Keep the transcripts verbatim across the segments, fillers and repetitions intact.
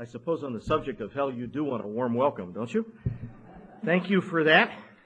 I suppose on the subject of hell, you do want a warm welcome, don't you? Thank you for that.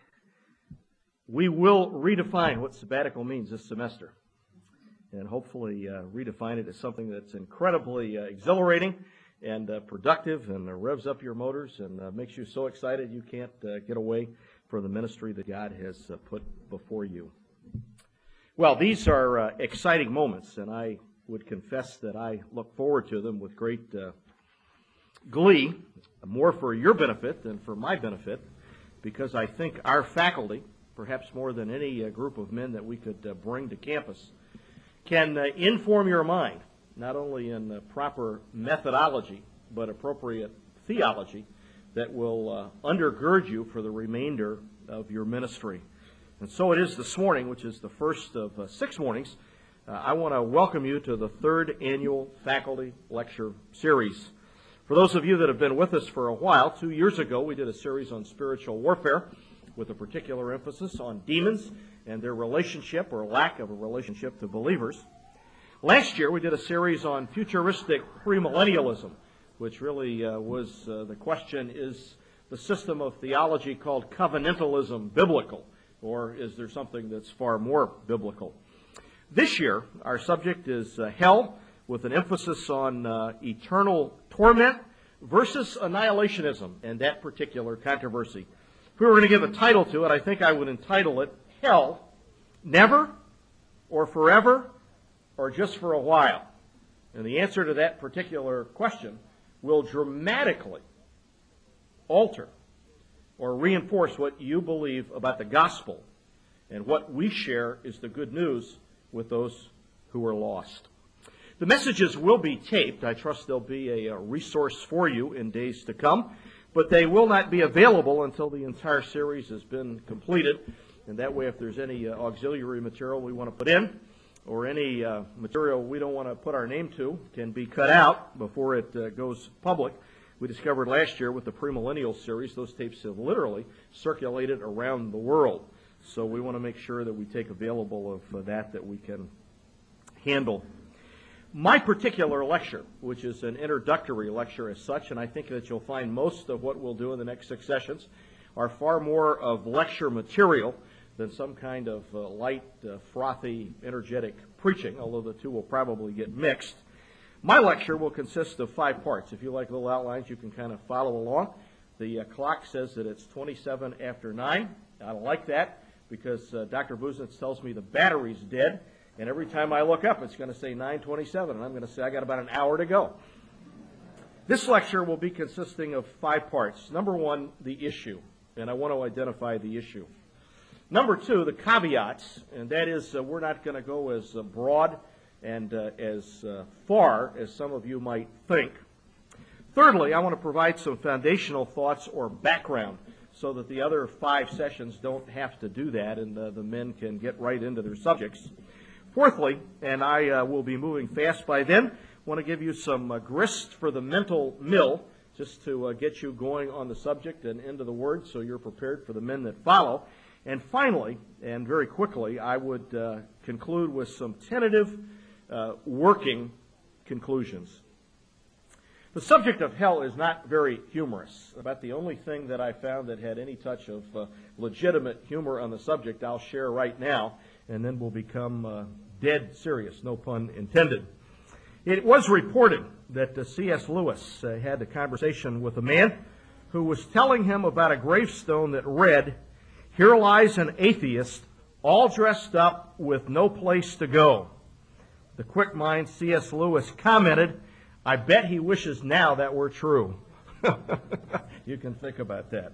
We will redefine what sabbatical means this semester, and hopefully uh, redefine it as something that's incredibly uh, exhilarating and uh, productive, and uh, revs up your motors and uh, makes you so excited you can't uh, get away from the ministry that God has uh, put before you. Well, these are uh, exciting moments, and I would confess that I look forward to them with great uh, glee, more for your benefit than for my benefit, because I think our faculty, perhaps more than any uh, group of men that we could uh, bring to campus, can uh, inform your mind, not only in uh, proper methodology, but appropriate theology that will uh, undergird you for the remainder of your ministry. And so it is this morning, which is the first of uh, six mornings, uh, I want to welcome you to the third annual faculty lecture series. For those of you that have been with us for a while, two years ago we did a series on spiritual warfare with a particular emphasis on demons and their relationship or lack of a relationship to believers. Last year we did a series on futuristic premillennialism, which really uh, was uh, the question, is the system of theology called covenantalism biblical, or is there something that's far more biblical? This year our subject is uh, hell, with an emphasis on uh, eternal torment versus annihilationism and that particular controversy. If we were going to give a title to it, I think I would entitle it Hell, Never, or Forever, or Just for a While. And the answer to that particular question will dramatically alter or reinforce what you believe about the gospel and what we share is the good news with those who are lost. The messages will be taped. I trust they'll be a, a resource for you in days to come, but they will not be available until the entire series has been completed. And that way, if there's any uh, auxiliary material we want to put in, or any uh, material we don't want to put our name to, can be cut out before it uh, goes public. We discovered last year with the premillennial series, those tapes have literally circulated around the world. So we want to make sure that we take available of uh, that that we can handle. My particular lecture, which is an introductory lecture as such, and I think that you'll find most of what we'll do in the next six sessions are far more of lecture material than some kind of uh, light, uh, frothy, energetic preaching, although the two will probably get mixed. My lecture will consist of five parts. If you like little outlines, you can kind of follow along. The uh, clock says that it's twenty-seven after nine. I like that because uh, Doctor Buznitz tells me the battery's dead. And every time I look up, it's going to say nine twenty-seven, and I'm going to say I got about an hour to go. This lecture will be consisting of five parts. Number one, the issue, and I want to identify the issue. Number two, the caveats, and that is uh, we're not going to go as uh, broad and uh, as uh, far as some of you might think. Thirdly, I want to provide some foundational thoughts or background so that the other five sessions don't have to do that, and uh, the men can get right into their subjects. Fourthly, and I uh, will be moving fast by then, want to give you some uh, grist for the mental mill, just to uh, get you going on the subject and into the Word so you're prepared for the men that follow. And finally, and very quickly, I would uh, conclude with some tentative uh, working conclusions. The subject of hell is not very humorous. About the only thing that I found that had any touch of uh, legitimate humor on the subject I'll share right now, and then we'll become uh, dead serious, no pun intended. It was reported that uh, C S Lewis uh, had a conversation with a man who was telling him about a gravestone that read, "Here lies an atheist, all dressed up with no place to go." The quick mind C S Lewis commented, "I bet he wishes now that were true." You can think about that.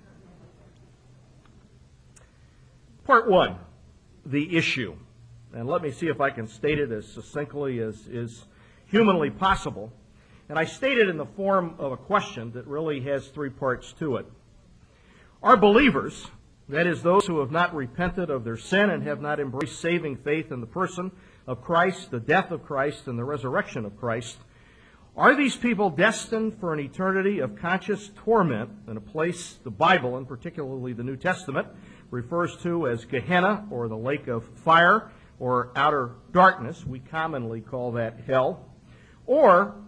Part one, the issue. And let me see if I can state it as succinctly as is humanly possible. And I state it in the form of a question that really has three parts to it. Are believers, that is, those who have not repented of their sin and have not embraced saving faith in the person of Christ, the death of Christ, and the resurrection of Christ, are these people destined for an eternity of conscious torment in a place the Bible, and particularly the New Testament, refers to as Gehenna, or the lake of fire, or outer darkness? We commonly call that hell. Or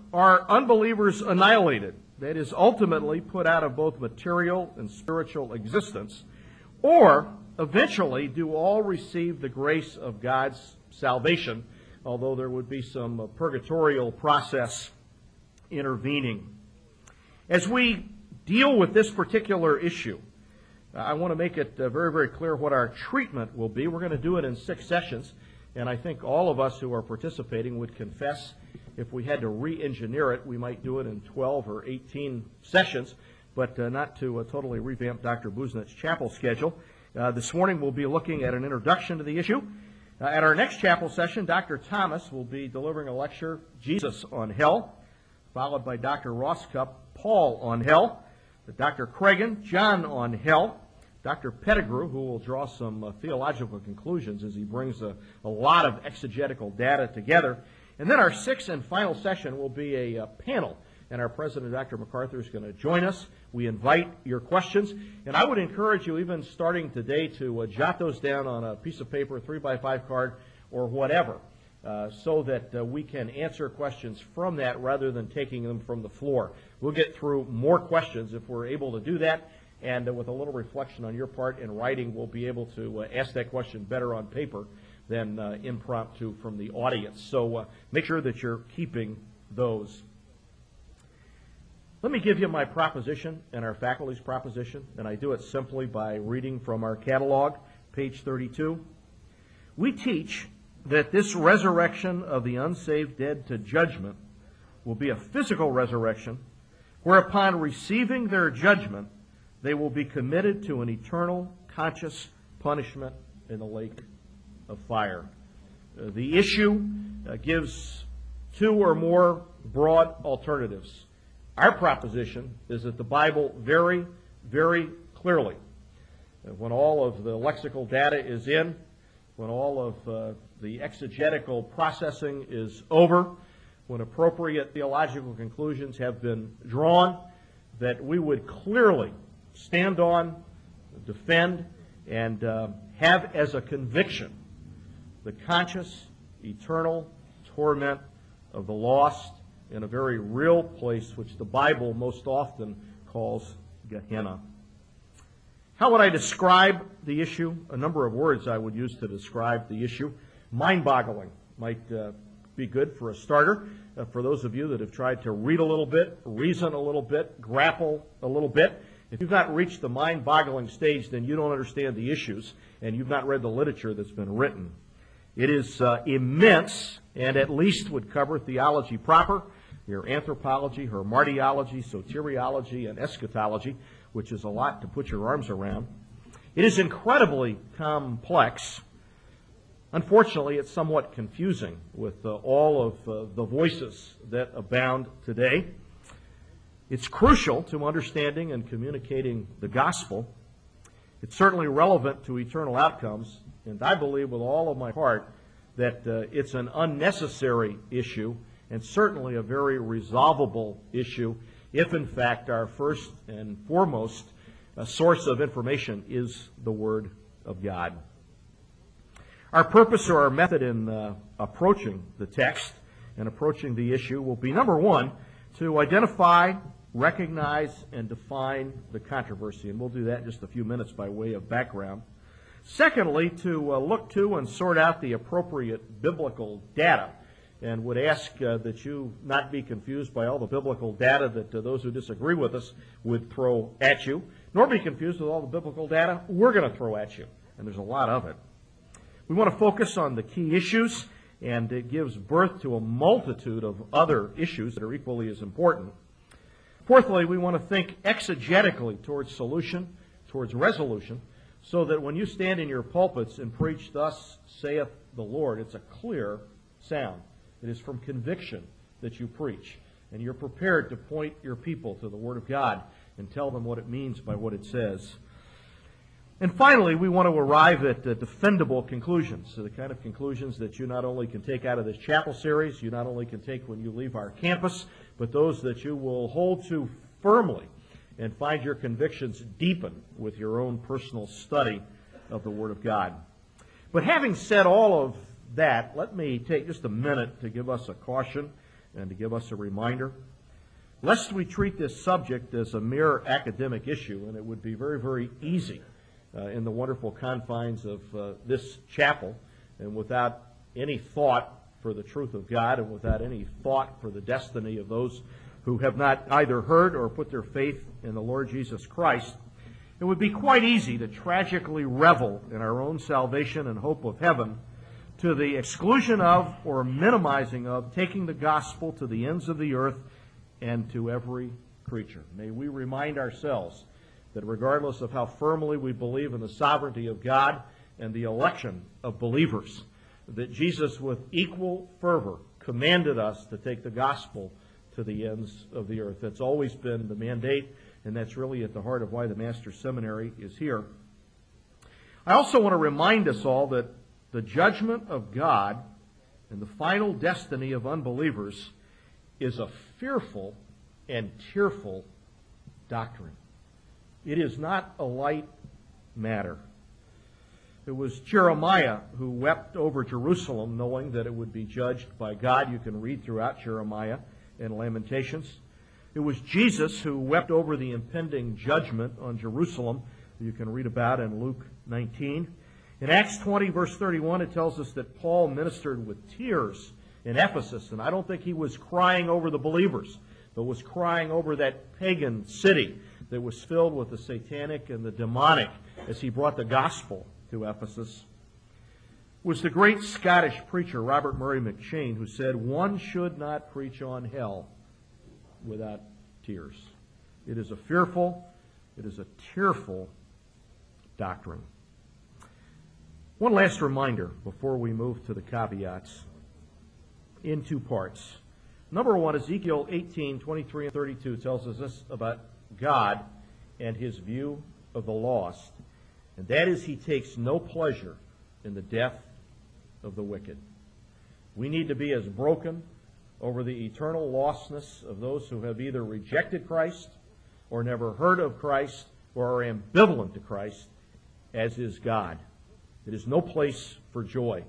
are unbelievers annihilated? That is, ultimately put out of both material and spiritual existence? Or, eventually, do all receive the grace of God's salvation, although there would be some uh, purgatorial process intervening? As we deal with this particular issue, uh, I want to make it uh, very, very clear what our treatment will be. We're going to do it in six sessions, and I think all of us who are participating would confess if we had to re-engineer it, we might do it in twelve or eighteen sessions, but uh, not to uh, totally revamp Doctor Busnett's chapel schedule. Uh, this morning we'll be looking at an introduction to the issue. Uh, at our next chapel session, Doctor Thomas will be delivering a lecture, Jesus on Hell, followed by Doctor Rosscup, Paul on Hell, Doctor Cragen, John on Hell, Doctor Pettigrew, who will draw some uh, theological conclusions as he brings a, a lot of exegetical data together. And then our sixth and final session will be a, a panel, and our president, Doctor MacArthur, is going to join us. We invite your questions, and I would encourage you, even starting today, to uh, jot those down on a piece of paper, three by five card, or whatever, uh, so that uh, we can answer questions from that rather than taking them from the floor. We'll get through more questions if we're able to do that, and uh, with a little reflection on your part in writing, we'll be able to uh, ask that question better on paper than uh, impromptu from the audience. So uh, make sure that you're keeping those. Let me give you my proposition and our faculty's proposition, and I do it simply by reading from our catalog, page thirty-two. We teach that this resurrection of the unsaved dead to judgment will be a physical resurrection, whereupon receiving their judgment, they will be committed to an eternal, conscious punishment in the lake of fire. Uh, the issue uh, gives two or more broad alternatives. Our proposition is that the Bible very, very clearly, uh, when all of the lexical data is in, when all of uh, the exegetical processing is over, when appropriate theological conclusions have been drawn, that we would clearly stand on, defend, and uh, have as a conviction the conscious, eternal torment of the lost in a very real place, which the Bible most often calls Gehenna. How would I describe the issue? A number of words I would use to describe the issue. Mind-boggling might uh, be good for a starter. Uh, for those of you that have tried to read a little bit, reason a little bit, grapple a little bit, if you've not reached the mind-boggling stage, then you don't understand the issues, and you've not read the literature that's been written. It is uh, immense, and at least would cover theology proper, your anthropology, hermartiology, soteriology, and eschatology, which is a lot to put your arms around. It is incredibly complex. Unfortunately, it's somewhat confusing with uh, all of uh, the voices that abound today. It's crucial to understanding and communicating the gospel. It's certainly relevant to eternal outcomes, and I believe with all of my heart that uh, it's an unnecessary issue and certainly a very resolvable issue if, in fact, our first and foremost uh, source of information is the Word of God. Our purpose or our method in uh, approaching the text and approaching the issue will be, number one, to identify, recognize, and define the controversy, and we'll do that in just a few minutes by way of background. Secondly, to uh, look to and sort out the appropriate biblical data, and would ask uh, that you not be confused by all the biblical data that uh, those who disagree with us would throw at you, nor be confused with all the biblical data we're going to throw at you, and there's a lot of it. We want to focus on the key issues, and it gives birth to a multitude of other issues that are equally as important. Fourthly, we want to think exegetically towards solution, towards resolution, so that when you stand in your pulpits and preach, "Thus saith the Lord," it's a clear sound. It is from conviction that you preach, and you're prepared to point your people to the Word of God and tell them what it means by what it says. And finally, we want to arrive at uh, defendable conclusions, so the kind of conclusions that you not only can take out of this chapel series, you not only can take when you leave our campus, but those that you will hold to firmly and find your convictions deepen with your own personal study of the Word of God. But having said all of that, let me take just a minute to give us a caution and to give us a reminder, lest we treat this subject as a mere academic issue, and it would be very, very easy uh, in the wonderful confines of uh, this chapel, and without any thought for the truth of God, and without any thought for the destiny of those who have not either heard or put their faith in the Lord Jesus Christ, it would be quite easy to tragically revel in our own salvation and hope of heaven to the exclusion of or minimizing of taking the gospel to the ends of the earth and to every creature. May we remind ourselves that regardless of how firmly we believe in the sovereignty of God and the election of believers, that Jesus with equal fervor commanded us to take the gospel to the ends of the earth. That's always been the mandate, and that's really at the heart of why the Master's Seminary is here. I also want to remind us all that the judgment of God and the final destiny of unbelievers is a fearful and tearful doctrine. It is not a light matter. It was Jeremiah who wept over Jerusalem, knowing that it would be judged by God. You can read throughout Jeremiah and Lamentations. It was Jesus who wept over the impending judgment on Jerusalem. You can read about in Luke nineteen. In Acts twenty, verse thirty-one, it tells us that Paul ministered with tears in Ephesus, and I don't think he was crying over the believers, but was crying over that pagan city that was filled with the satanic and the demonic as he brought the gospel to Ephesus. It was the great Scottish preacher Robert Murray McCheyne who said, "One should not preach on hell without tears." It is a fearful, it is a tearful doctrine. One last reminder before we move to the caveats in two parts. Number one, Ezekiel eighteen, twenty-three and thirty-two tells us this about God and his view of the lost. And that is, he takes no pleasure in the death of the wicked. We need to be as broken over the eternal lostness of those who have either rejected Christ or never heard of Christ or are ambivalent to Christ as is God. It is no place for joy.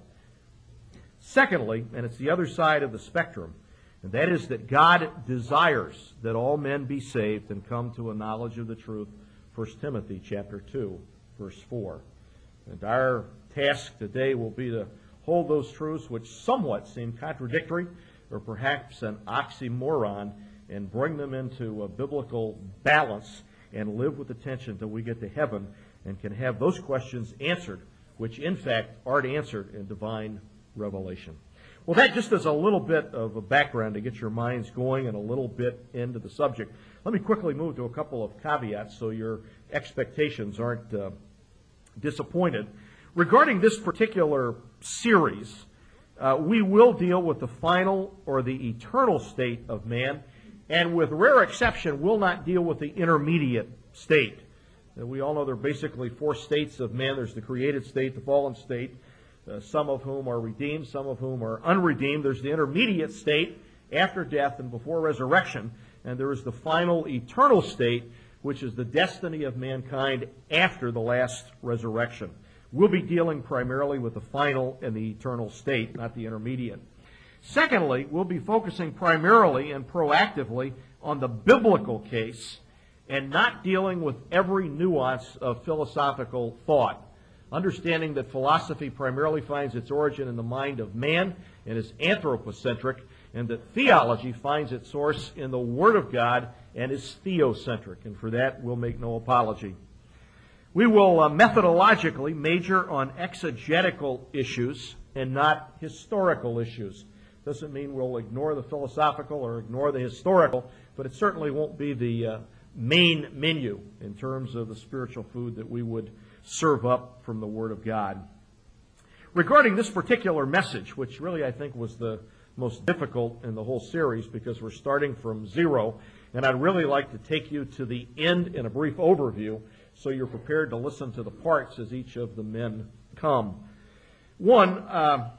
Secondly, and it's the other side of the spectrum, and that is that God desires that all men be saved and come to a knowledge of the truth. First Timothy chapter two, verse four. And our task today will be to hold those truths which somewhat seem contradictory or perhaps an oxymoron and bring them into a biblical balance and live with the tension until we get to heaven and can have those questions answered, which in fact aren't answered in divine revelation. Well, that just is a little bit of a background to get your minds going and a little bit into the subject. Let me quickly move to a couple of caveats so your expectations aren't uh, disappointed. Regarding this particular series, uh, we will deal with the final or the eternal state of man, and with rare exception, will not deal with the intermediate state. Uh, we all know there are basically four states of man. There's the created state, the fallen state, uh, some of whom are redeemed, some of whom are unredeemed. There's the intermediate state after death and before resurrection, and there is the final eternal state, which is the destiny of mankind after the last resurrection. We'll be dealing primarily with the final and the eternal state, not the intermediate. Secondly, we'll be focusing primarily and proactively on the biblical case and not dealing with every nuance of philosophical thought, understanding that philosophy primarily finds its origin in the mind of man and is anthropocentric, and that theology finds its source in the Word of God and is theocentric, and for that we'll make no apology. We will uh, methodologically major on exegetical issues and not historical issues. Doesn't mean we'll ignore the philosophical or ignore the historical, but it certainly won't be the uh, main menu in terms of the spiritual food that we would serve up from the Word of God. Regarding this particular message, which really I think was the most difficult in the whole series because we're starting from zero, and I'd really like to take you to the end in a brief overview so you're prepared to listen to the parts as each of the men come. One, uh,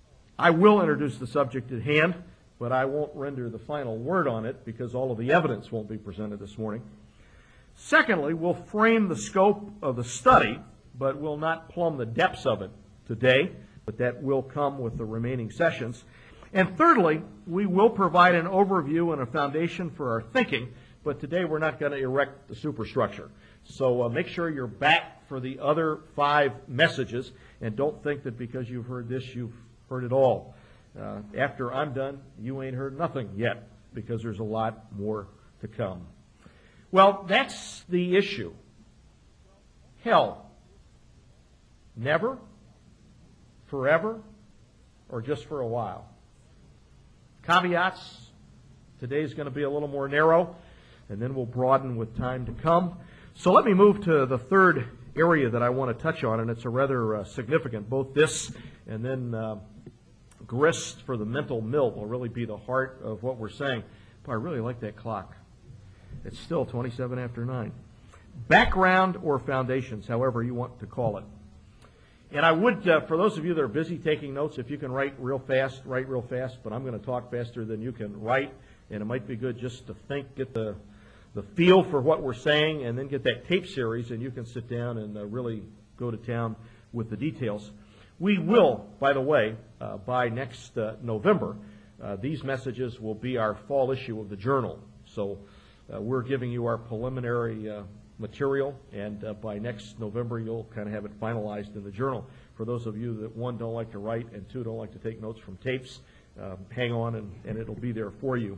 I will introduce the subject at hand, but I won't render the final word on it because all of the evidence won't be presented this morning. Secondly, we'll frame the scope of the study, but we'll not plumb the depths of it today, but that will come with the remaining sessions. And thirdly, we will provide an overview and a foundation for our thinking, but today we're not going to erect the superstructure. So uh, make sure you're back for the other five messages, and don't think that because you've heard this, you've heard it all. Uh, after I'm done, you ain't heard nothing yet, because there's a lot more to come. Well, that's the issue. Hell. Never, forever, or just for a while. Caveats. Today's going to be a little more narrow, and then we'll broaden with time to come. So let me move to the third area that I want to touch on, and it's a rather uh, significant. Both this and then uh, grist for the mental mill will really be the heart of what we're saying. But I really like that clock. It's still twenty-seven after nine. Background or foundations, however you want to call it. And I would, uh, for those of you that are busy taking notes, if you can write real fast, write real fast, but I'm going to talk faster than you can write, and it might be good just to think, get the the feel for what we're saying, and then get that tape series, and you can sit down and uh, really go to town with the details. We will, by the way, uh, by next uh, November, uh, these messages will be our fall issue of the journal. So uh, we're giving you our preliminary uh, material, and uh, by next November you'll kind of have it finalized in the journal. For those of you that, one, don't like to write, and two, don't like to take notes from tapes, uh, hang on and, and it'll be there for you.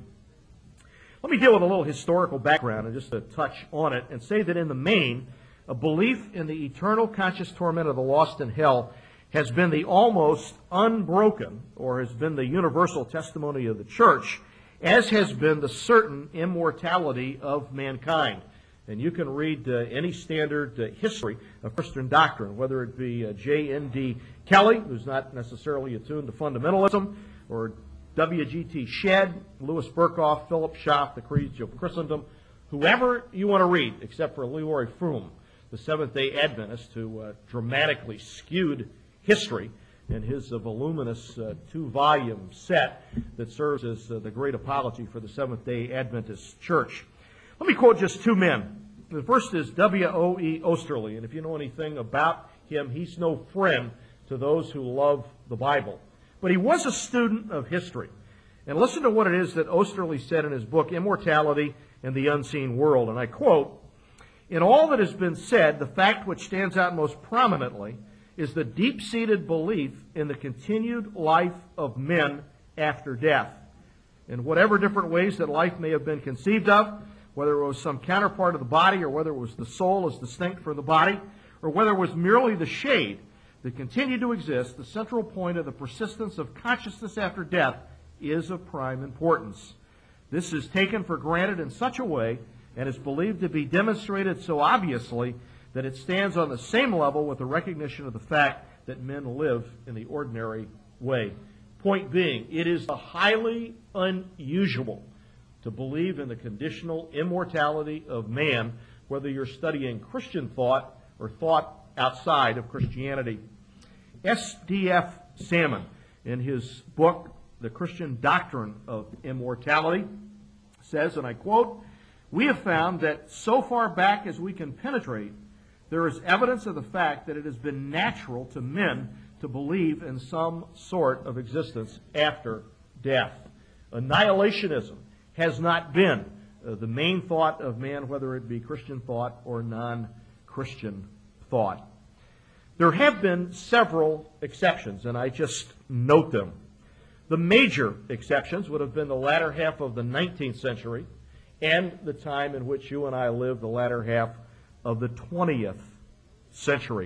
Let me deal with a little historical background and just to touch on it and say that in the main, a belief in the eternal conscious torment of the lost in hell has been the almost unbroken, or has been the universal testimony of the church, as has been the certain immortality of mankind. And you can read uh, any standard uh, history of Christian doctrine, whether it be uh, J N D Kelly, who's not necessarily attuned to fundamentalism, or W G T Shedd, Louis Berkhoff, Philip Schaff, The Creeds of Christendom, whoever you want to read, except for Leroy Froom, the Seventh-day Adventist, who uh, dramatically skewed history in his uh, voluminous uh, two-volume set that serves as uh, the great apology for the Seventh-day Adventist Church. Let me quote just two men. The first is W O E Osterly, and if you know anything about him, he's no friend to those who love the Bible. But he was a student of history. And listen to what it is that Osterly said in his book, Immortality and the Unseen World. And I quote, "In all that has been said, the fact which stands out most prominently is the deep-seated belief in the continued life of men after death. In whatever different ways that life may have been conceived of, whether it was some counterpart of the body, or whether it was the soul as distinct from the body, or whether it was merely the shade that continued to exist, the central point of the persistence of consciousness after death is of prime importance. This is taken for granted in such a way and is believed to be demonstrated so obviously that it stands on the same level with the recognition of the fact that men live in the ordinary way." Point being, it is highly unusual to believe in the conditional immortality of man, whether you're studying Christian thought or thought outside of Christianity. S D F Salmon, in his book, The Christian Doctrine of Immortality, says, and I quote, "We have found that so far back as we can penetrate, there is evidence of the fact that it has been natural to men to believe in some sort of existence after death. Annihilationism has not been uh, the main thought of man, whether it be Christian thought or non-Christian thought. There have been several exceptions, and I just note them. The major exceptions would have been the latter half of the nineteenth century and the time in which you and I live, the latter half of the twentieth century.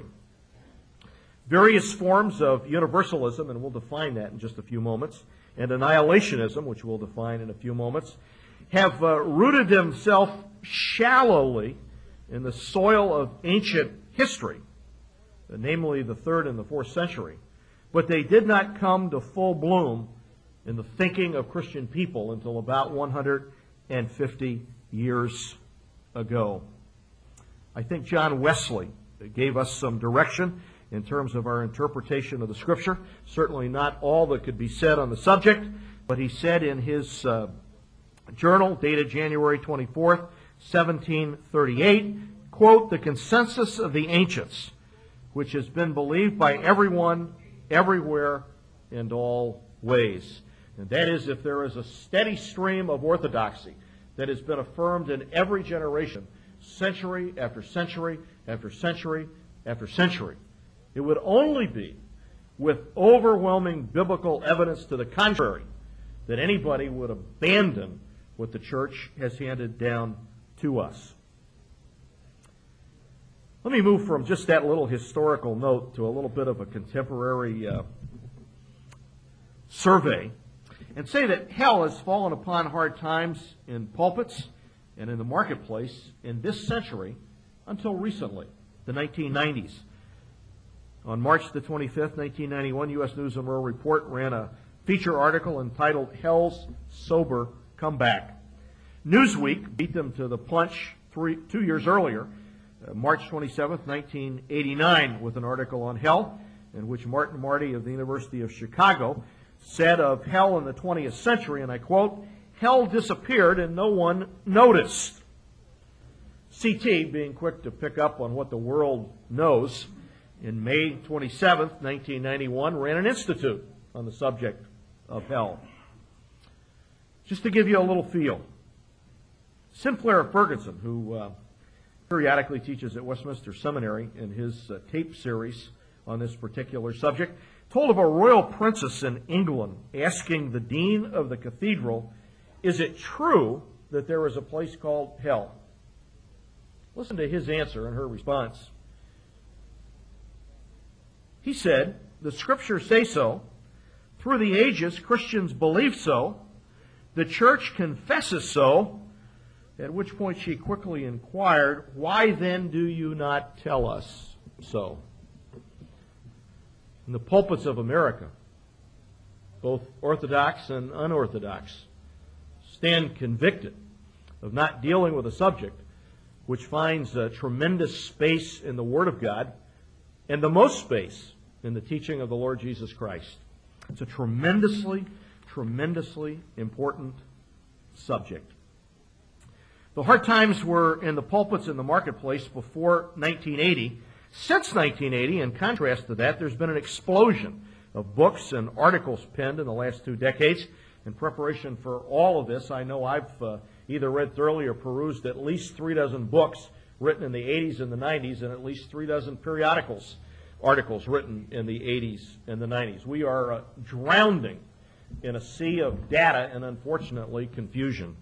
Various forms of universalism, and we'll define that in just a few moments, and annihilationism, which we'll define in a few moments, have uh, rooted themselves shallowly in the soil of ancient history, namely the third and the fourth century. But they did not come to full bloom in the thinking of Christian people until about one hundred fifty years ago. I think John Wesley gave us some direction in terms of our interpretation of the Scripture. Certainly not all that could be said on the subject, but he said in his uh, journal, dated January twenty-fourth, seventeen thirty-eight, quote, "The consensus of the ancients, which has been believed by everyone, everywhere, and all ways." And that is, if there is a steady stream of orthodoxy that has been affirmed in every generation, century after century after century after century, it would only be with overwhelming biblical evidence to the contrary that anybody would abandon what the church has handed down to us. Let me move from just that little historical note to a little bit of a contemporary uh, survey and say that hell has fallen upon hard times in pulpits and in the marketplace in this century until recently, the nineteen nineties. On March the twenty-fifth, nineteen ninety-one, U S News and World Report ran a feature article entitled Hell's Sober Comeback. Newsweek beat them to the punch three, two years earlier, uh, March twenty-seventh, nineteen eighty-nine, with an article on hell, in which Martin Marty of the University of Chicago said of hell in the twentieth century, and I quote, "Hell disappeared and no one noticed." C T, being quick to pick up on what the world knows, in May twenty-seventh, nineteen ninety-one, ran an institute on the subject of hell. Just to give you a little feel, Sinclair Ferguson, who uh, periodically teaches at Westminster Seminary in his uh, tape series on this particular subject, told of a royal princess in England asking the dean of the cathedral, "Is it true that there is a place called hell?" Listen to his answer and her response. He said, "The scriptures say so. Through the ages, Christians believe so. The church confesses so." At which point she quickly inquired, "Why then do you not tell us so?" In the pulpits of America, both Orthodox and unorthodox stand convicted of not dealing with a subject which finds a tremendous space in the Word of God and the most space in the teaching of the Lord Jesus Christ. It's a tremendously, tremendously important subject. The hard times were in the pulpits in the marketplace before nineteen eighty. Since nineteen eighty, in contrast to that, there's been an explosion of books and articles penned in the last two decades. In preparation for all of this, I know I've uh, either read thoroughly or perused at least three dozen books written in the eighties and the nineties, and at least three dozen periodicals, articles written in the eighties and the nineties. We are uh, drowning in a sea of data and, unfortunately, confusion.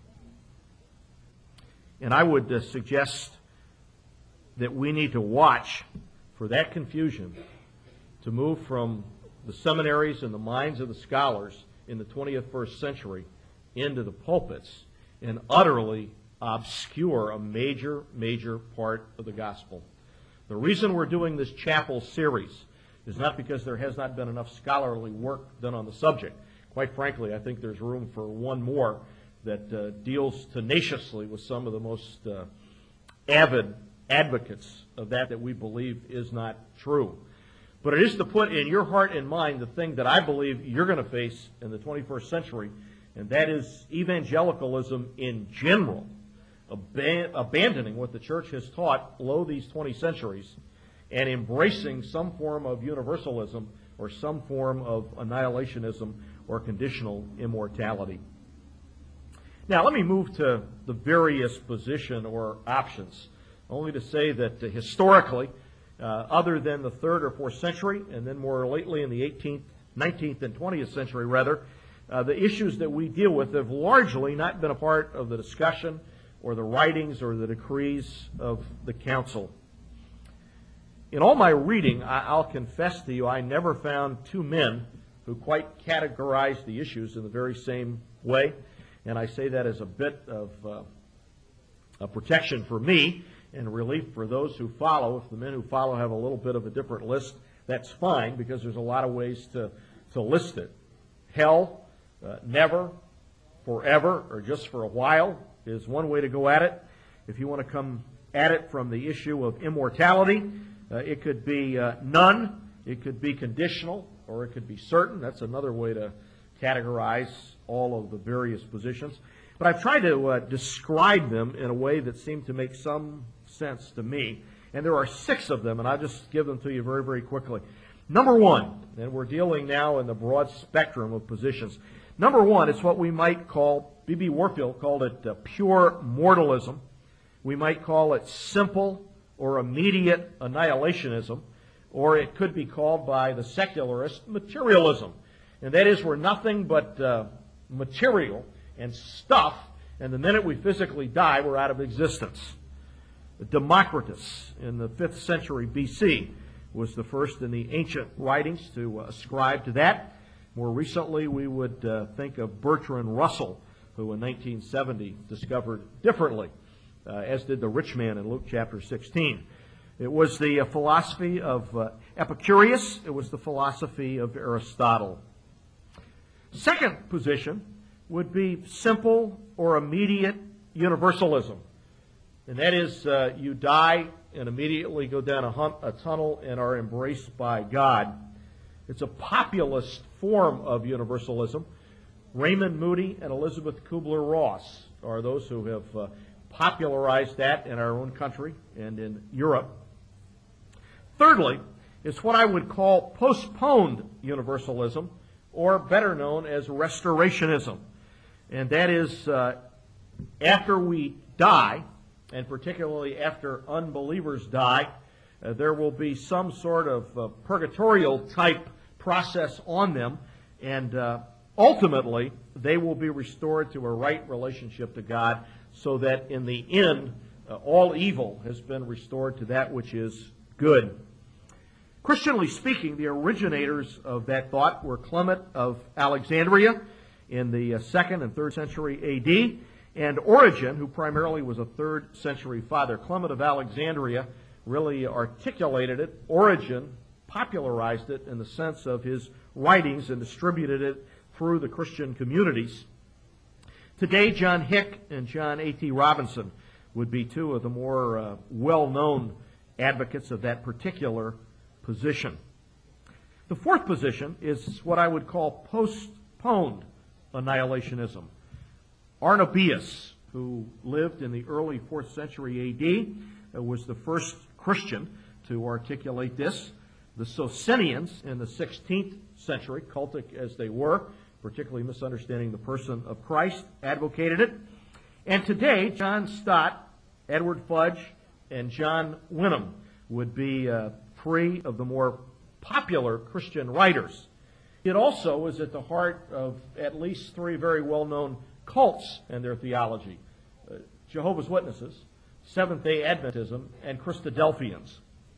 And I would uh, suggest that we need to watch for that confusion to move from the seminaries and the minds of the scholars in the twentieth first century into the pulpits and utterly obscure a major, major part of the gospel. The reason we're doing this chapel series is not because there has not been enough scholarly work done on the subject. Quite frankly, I think there's room for one more that uh, deals tenaciously with some of the most uh, avid advocates of that that we believe is not true. But it is to put in your heart and mind the thing that I believe you're going to face in the twenty-first century, and that is evangelicalism in general, aban- abandoning what the church has taught lo these twenty centuries and embracing some form of universalism or some form of annihilationism or conditional immortality. Now, let me move to the various position or options, only to say that uh, historically, uh, other than the third or fourth century, and then more lately in the eighteenth, nineteenth, and twentieth century, rather, uh, the issues that we deal with have largely not been a part of the discussion or the writings or the decrees of the council. In all my reading, I- I'll confess to you, I never found two men who quite categorized the issues in the very same way. And I say that as a bit of uh, a protection for me and relief for those who follow. If the men who follow have a little bit of a different list, that's fine, because there's a lot of ways to, to list it. Hell, uh, never, forever, or just for a while is one way to go at it. If you want to come at it from the issue of immortality, uh, it could be uh, none, it could be conditional, or it could be certain. That's another way to categorize all of the various positions. But I've tried to uh, describe them in a way that seemed to make some sense to me. And there are six of them, and I'll just give them to you very, very quickly. Number one, and we're dealing now in the broad spectrum of positions. Number one, it's what we might call, B B Warfield called it uh, pure mortalism. We might call it simple or immediate annihilationism, or it could be called by the secularist materialism. And that is, we're nothing but uh, material and stuff, and the minute we physically die, we're out of existence. Democritus in the fifth century B C was the first in the ancient writings to uh, ascribe to that. More recently, we would uh, think of Bertrand Russell, who in nineteen seventy discovered differently, uh, as did the rich man in Luke chapter sixteen. It was the uh, philosophy of uh, Epicurus. It was the philosophy of Aristotle. Second position would be simple or immediate universalism. And that is, uh, you die and immediately go down a, hum- a tunnel and are embraced by God. It's a populist form of universalism. Raymond Moody and Elizabeth Kubler-Ross are those who have uh, popularized that in our own country and in Europe. Thirdly, it's what I would call postponed universalism, or better known as restorationism. And that is, uh, after we die, and particularly after unbelievers die, uh, there will be some sort of uh, purgatorial type process on them, and uh, ultimately they will be restored to a right relationship to God, so that in the end uh, all evil has been restored to that which is good. Christianly speaking, the originators of that thought were Clement of Alexandria in the uh, second and third century A D, and Origen, who primarily was a third century father. Clement of Alexandria really articulated it. Origen popularized it in the sense of his writings and distributed it through the Christian communities. Today, John Hick and John A T Robinson would be two of the more uh, well-known advocates of that particular position. The fourth position is what I would call postponed annihilationism. Arnobius, who lived in the early fourth century A D, uh, was the first Christian to articulate this. The Socinians in the sixteenth century, cultic as they were, particularly misunderstanding the person of Christ, advocated it. And today, John Stott, Edward Fudge, and John Wenham would be uh, three of the more popular Christian writers. It also is at the heart of at least three very well-known cults and their theology: uh, Jehovah's Witnesses, Seventh-day Adventism, and Christadelphians.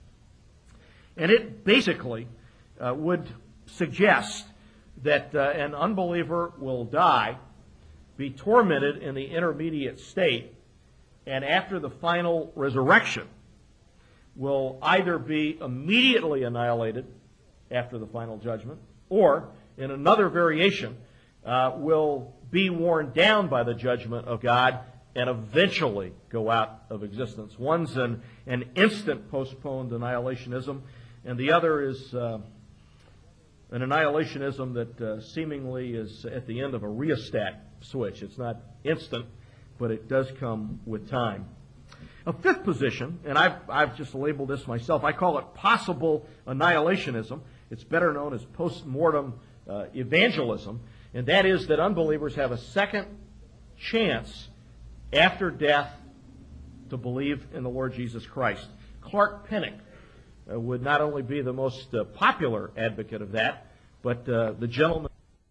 And it basically uh, would suggest that uh, an unbeliever will die, be tormented in the intermediate state, and after the final resurrection will either be immediately annihilated after the final judgment, or, in another variation, uh, will be worn down by the judgment of God and eventually go out of existence. One's an, an instant postponed annihilationism, and the other is uh, an annihilationism that uh, seemingly is at the end of a rheostat switch. It's not instant, but it does come with time. A fifth position, and I've, I've just labeled this myself, I call it possible annihilationism. It's better known as post-mortem uh, evangelism, and that is that unbelievers have a second chance after death to believe in the Lord Jesus Christ. Clark Pinnock uh, would not only be the most uh, popular advocate of that, but uh, the gentleman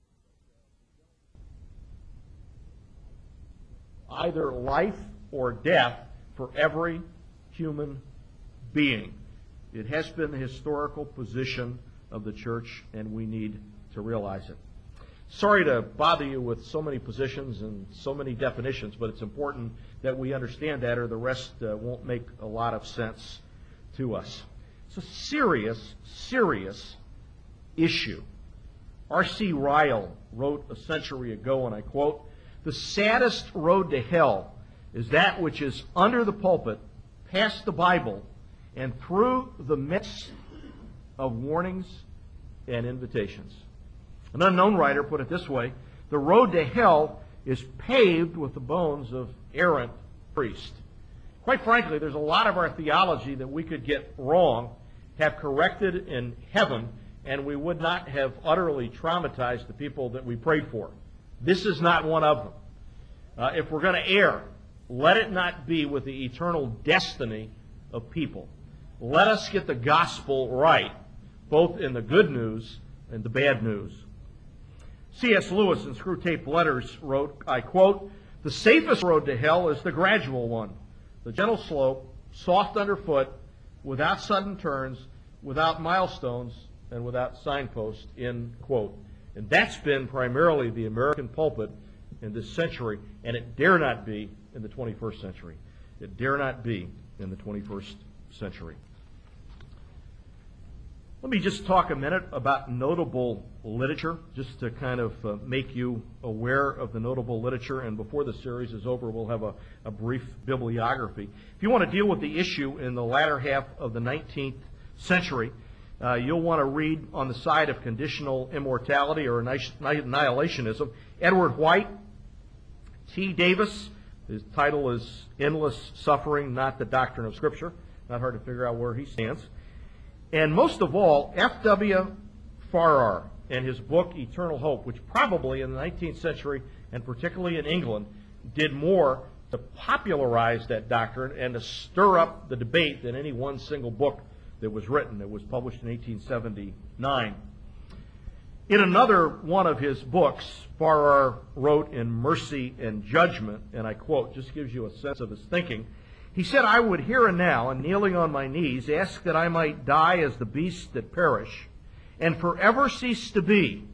either life or death for every human being. It has been the historical position of the church, and we need to realize it. Sorry to bother you with so many positions and so many definitions, but it's important that we understand that, or the rest uh, won't make a lot of sense to us. It's a serious, serious issue. R C Ryle wrote a century ago, and I quote, "The saddest road to hell is that which is under the pulpit, past the Bible, and through the midst of warnings and invitations." An unknown writer put it this way: the road to hell is paved with the bones of errant priests. Quite frankly, there's a lot of our theology that we could get wrong, have corrected in heaven, and we would not have utterly traumatized the people that we prayed for. This is not one of them. Uh, if we're going to err, let it not be with the eternal destiny of people. Let us get the gospel right, both in the good news and the bad news. C S Lewis in Screwtape Letters wrote, I quote, "The safest road to hell is the gradual one, the gentle slope, soft underfoot, without sudden turns, without milestones, and without signposts," end quote. And that's been primarily the American pulpit in this century, and it dare not be in the twenty-first century. It dare not be in the twenty-first century. Let me just talk a minute about notable literature, just to kind of uh, make you aware of the notable literature. And before the series is over, we'll have a, a brief bibliography. If you want to deal with the issue in the latter half of the nineteenth century, uh, you'll want to read on the side of conditional immortality or annihilationism, Edward White, T. Davis. His title is Endless Suffering, Not the Doctrine of Scripture. Not hard to figure out where he stands. And most of all, F W Farrar and his book Eternal Hope, which probably in the nineteenth century, and particularly in England, did more to popularize that doctrine and to stir up the debate than any one single book that was written. It was published in eighteen seventy-nine. In another one of his books, Farrar wrote in Mercy and Judgment, and I quote, just gives you a sense of his thinking. He said, "I would here and now, and kneeling on my knees, ask that I might die as the beasts that perish, and forever cease to be,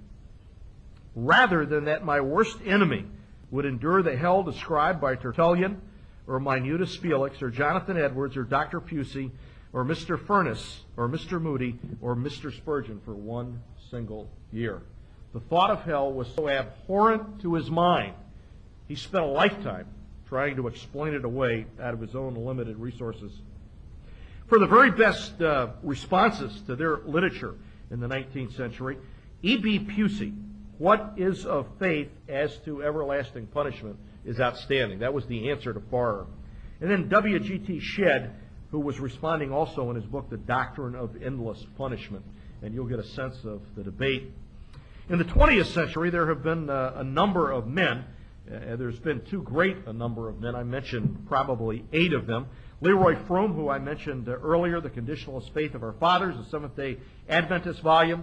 rather than that my worst enemy would endure the hell described by Tertullian, or Minutus Felix, or Jonathan Edwards, or Doctor Pusey, or Mister Furness, or Mister Moody, or Mister Spurgeon for one single year." The thought of hell was so abhorrent to his mind, he spent a lifetime trying to explain it away out of his own limited resources. For the very best uh, responses to their literature in the nineteenth century, E B Pusey, What is of Faith as to Everlasting Punishment, is outstanding. That was the answer to Farrar. And then W G T Shedd, who was responding also in his book, The Doctrine of Endless Punishment, and you'll get a sense of the debate. In the twentieth century, there have been uh, a number of men. Uh, there's been too great a number of men. I mentioned probably eight of them. Leroy Froom, who I mentioned uh, earlier, The Conditionalist Faith of Our Fathers, a Seventh-day Adventist volume,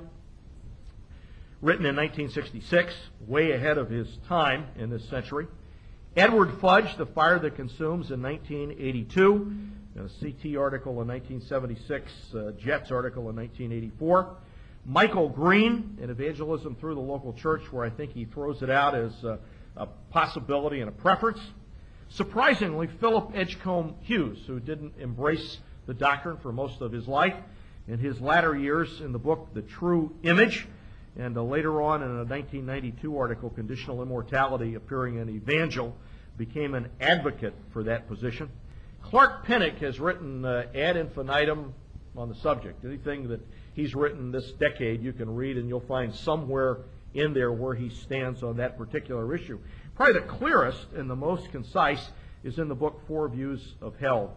written in nineteen sixty-six, way ahead of his time in this century. Edward Fudge, The Fire That Consumes, in nineteen eighty-two, a C T article in nineteen seventy-six, uh, Jets article in nineteen eighty-four. Michael Green, in Evangelism Through the Local Church, where I think he throws it out as uh, a possibility and a preference. Surprisingly, Philip Edgecombe Hughes, who didn't embrace the doctrine for most of his life, in his latter years in the book The True Image, and uh, later on in a nineteen ninety-two article, Conditional Immortality, appearing in Evangel, became an advocate for that position. Clark Pinnock has written uh, ad infinitum on the subject. Anything that he's written this decade you can read, and you'll find somewhere in there where he stands on that particular issue. Probably the clearest and the most concise is in the book Four Views of Hell.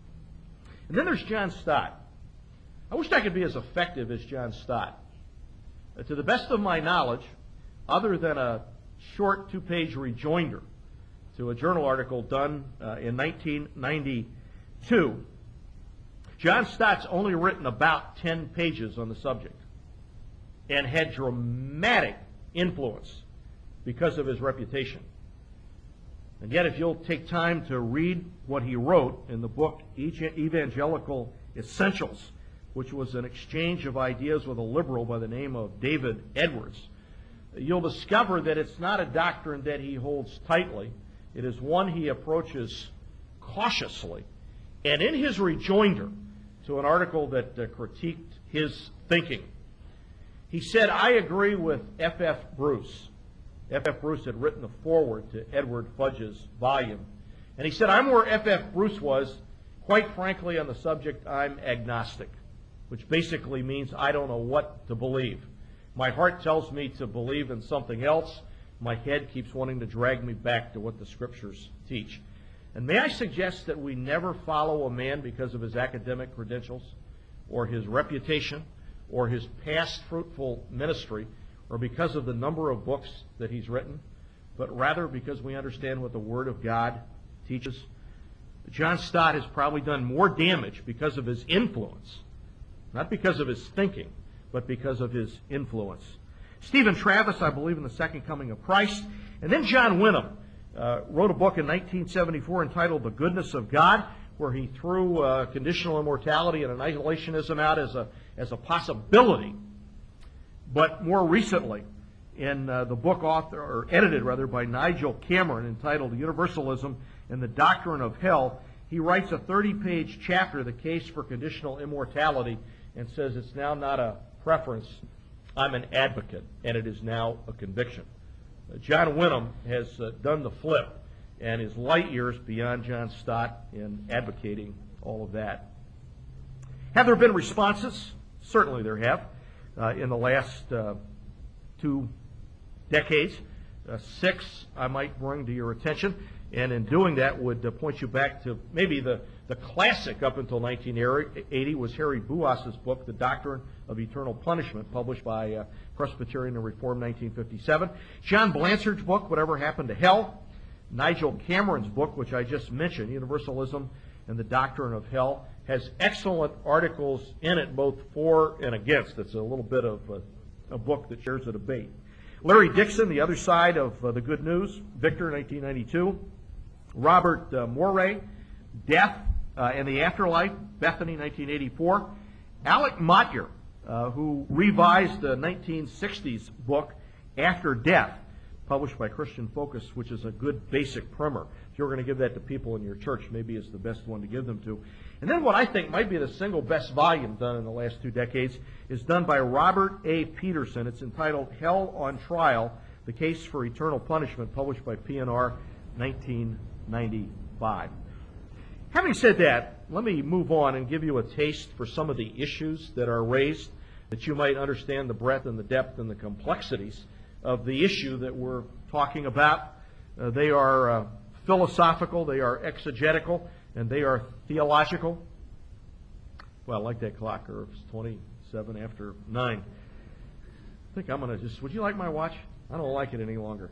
And then there's John Stott. I wish I could be as effective as John Stott. Uh, to the best of my knowledge, other than a short two-page rejoinder to a journal article done uh, in nineteen ninety-two, John Stott's only written about ten pages on the subject and had dramatic influence because of his reputation. And yet, if you'll take time to read what he wrote in the book Evangelical Essentials, which was an exchange of ideas with a liberal by the name of David Edwards, you'll discover that it's not a doctrine that he holds tightly. It is one he approaches cautiously. And in his rejoinder to an article that uh, critiqued his thinking, he said, "I agree with F F Bruce." F F Bruce had written the foreword to Edward Fudge's volume. And he said, "I'm where F F Bruce was. Quite frankly, on the subject, I'm agnostic," which basically means I don't know what to believe. My heart tells me to believe in something else. My head keeps wanting to drag me back to what the Scriptures teach. And may I suggest that we never follow a man because of his academic credentials or his reputation or his past fruitful ministry or because of the number of books that he's written. but rather because we understand what the Word of God teaches. John Stott has probably done more damage because of his influence, not because of his thinking, but because of his influence. Stephen Travis, I believe in the Second Coming of Christ. And then John Wyndham uh, wrote a book in nineteen seventy-four entitled The Goodness of God, where he threw uh, conditional immortality and annihilationism out as a, as a possibility. But more recently, in uh, the book author, or edited rather, by Nigel Cameron entitled Universalism and the Doctrine of Hell, he writes a thirty-page chapter, The Case for Conditional Immortality, and says it's now not a preference, I'm an advocate, and it is now a conviction. Uh, John Wyndham has uh, done the flip, and is light years beyond John Stott in advocating all of that. Have there been responses? Certainly there have. Uh, in the last uh, two decades, uh, six I might bring to your attention, and in doing that would uh, point you back to maybe the, the classic up until nineteen eighty was Harry Buas's book, The Doctrine of Eternal Punishment, published by uh, Presbyterian and Reformed nineteen fifty-seven. John Blanchard's book, Whatever Happened to Hell. Nigel Cameron's book, which I just mentioned, Universalism and the Doctrine of Hell, has excellent articles in it, both for and against. It's a little bit of a, a book that shares a debate. Larry Dixon, The Other Side of uh, the Good News, Victor, nineteen ninety-two. Robert uh, Moray, Death uh, and the Afterlife, Bethany, nineteen eighty-four. Alec Motyer, uh, who revised the nineteen sixties book, After Death, published by Christian Focus, which is a good basic primer. If you're going to give that to people in your church, maybe it's the best one to give them to. And then what I think might be the single best volume done in the last two decades is done by Robert A. Peterson. It's entitled Hell on Trial, The Case for Eternal Punishment, published by P N R, nineteen ninety-five. Having said that, let me move on and give you a taste for some of the issues that are raised, that you might understand the breadth and the depth and the complexities of the issue that we're talking about. Uh, they are uh, philosophical, they are exegetical, and they are theological. Well, I like that clock, or it's twenty-seven after nine. I think I'm going to just, would you like my watch? I don't like it any longer.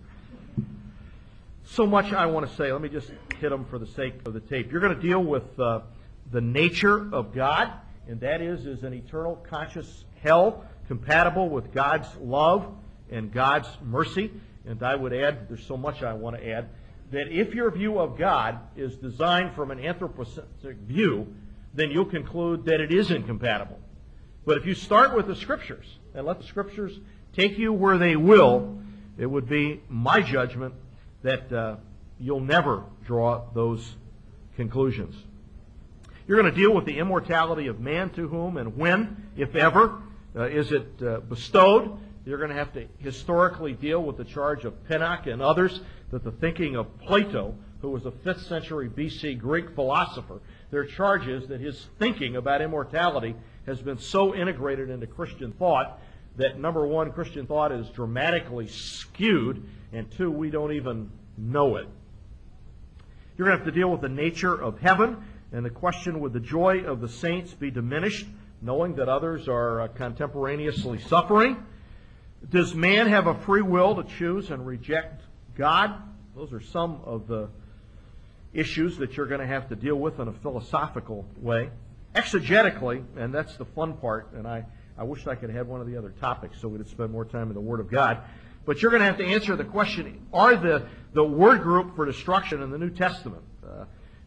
So much I want to say. Let me just hit them for the sake of the tape. You're going to deal with uh, the nature of God, and that is, is an eternal conscious hell compatible with God's love and God's mercy. And I would add, there's so much I want to add, that if your view of God is designed from an anthropocentric view, then you'll conclude that it is incompatible. But if you start with the Scriptures and let the Scriptures take you where they will, it would be my judgment that uh, you'll never draw those conclusions. You're going to deal with the immortality of man, to whom and when, if ever, uh, is it uh, bestowed. You're going to have to historically deal with the charge of Pinnock and others that the thinking of Plato, who was a fifth century B C Greek philosopher, their charge is that his thinking about immortality has been so integrated into Christian thought that, number one, Christian thought is dramatically skewed, and two, we don't even know it. You're going to have to deal with the nature of heaven and the question, would the joy of the saints be diminished, knowing that others are uh, contemporaneously suffering? Does man have a free will to choose and reject God? Those are some of the issues that you're going to have to deal with in a philosophical way. Exegetically, and that's the fun part, and I, I wish I could have had one of the other topics so we could spend more time in the Word of God. But you're going to have to answer the question, are the, the word group for destruction in the New Testament, uh,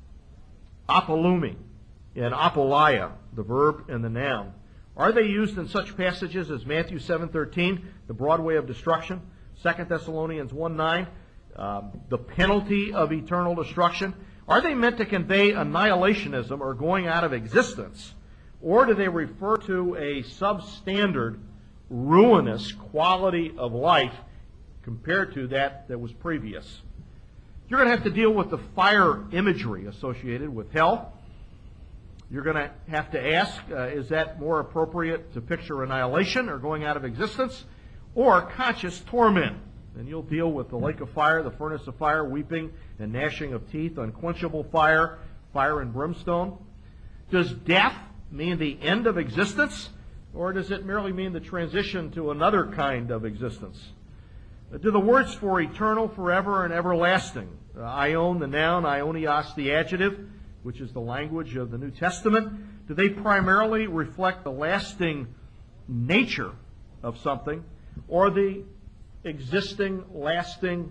apolumi and apolia, the verb and the noun, are they used in such passages as Matthew seven thirteen, the broad way of destruction, Second Thessalonians one nine, um, the penalty of eternal destruction? Are they meant to convey annihilationism or going out of existence? Or do they refer to a substandard, ruinous quality of life compared to that that was previous? You're going to have to deal with the fire imagery associated with hell. You're going to have to ask, uh, is that more appropriate to picture annihilation or going out of existence, or conscious torment? And you'll deal with the lake of fire, the furnace of fire, weeping and gnashing of teeth, unquenchable fire, fire and brimstone. Does death mean the end of existence, or does it merely mean the transition to another kind of existence? Do the words for eternal, forever, and everlasting, uh, aion, the noun, aionios, the adjective, which is the language of the New Testament, do they primarily reflect the lasting nature of something or the existing, lasting